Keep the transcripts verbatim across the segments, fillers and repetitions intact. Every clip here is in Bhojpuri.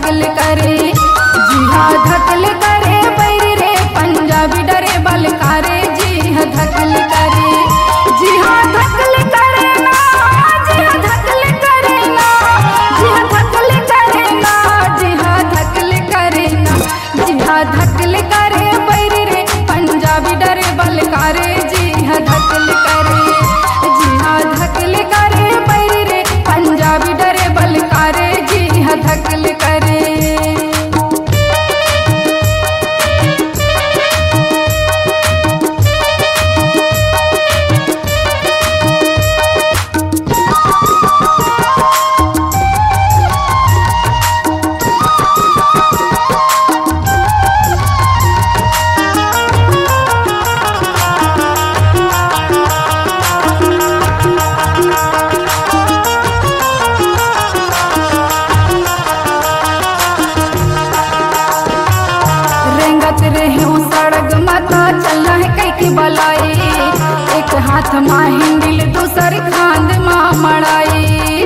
धकल करे, जी हाँ धकल करे बैरी रे पंजाबी डरे बलकारे, जी हाँ धकल करे, जी हाँ धकल करे ना, जी हाँ धकल करे ना, जी हाँ धकल करे ना, जी हाँ धकल करे ना, जी हाँ धकल करे बैरी रे पंजाबी डरे बलकारे, जी हाँ धकल करे, जी हाँ धकल करे बैरी रे पंजाबी डरे बलकारे, जी हाँ धकल करे। सड़क माता चलना है कई की बलाई, एक हाथ माँ हिंदिल दूसर खांद माँ मड़ाई,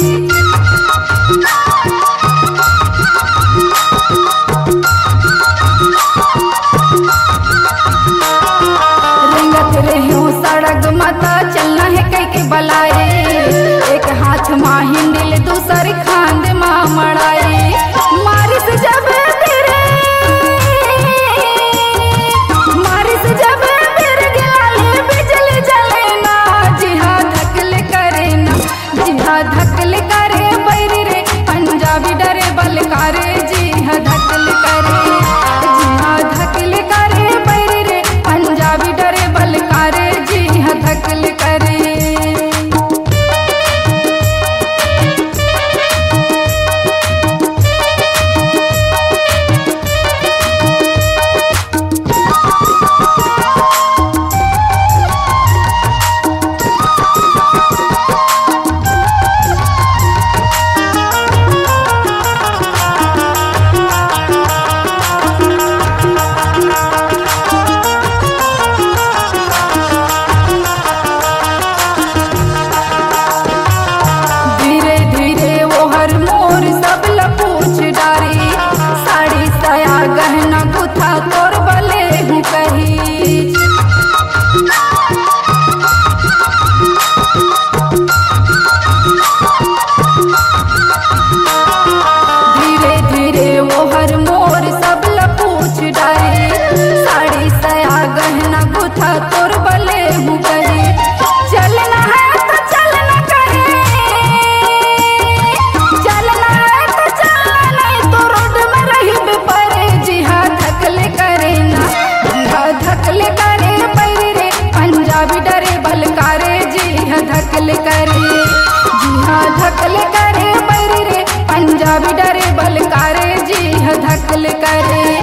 रेंगत रहे सड़क माता चलना है कई की बलाई, एक हाथ माँ हिंदिल दूसर खांद माँ मड़ाई, मारिस जब धकल करे बैरी रे पंजाबी डरे बलकारे, जी हाँ धकल करे, जी हाँ धकल करे बैरी रे पंजाबी डरे बलकारे, जी हाँ धकल करे। गहना गुथा तोर बले हूँ कही, धीरे धीरे वो हर मोर सब लपूछ डारी, साड़ी सया गहना गुथा तोर बले हूँ कही, चलना है तो चलना करे, चलना है तो चलना नहीं तो रोड में रही बेपरे, जी हाँ धकल करे ना, जी हाँ धकल करे बैरी रे पंजाबी डरे बलकारे, जी हाँ धकल करे, जी हाँ धकल करे बैरी रे पंजाबी डरे बलकारे, जी हाँ धकल करे।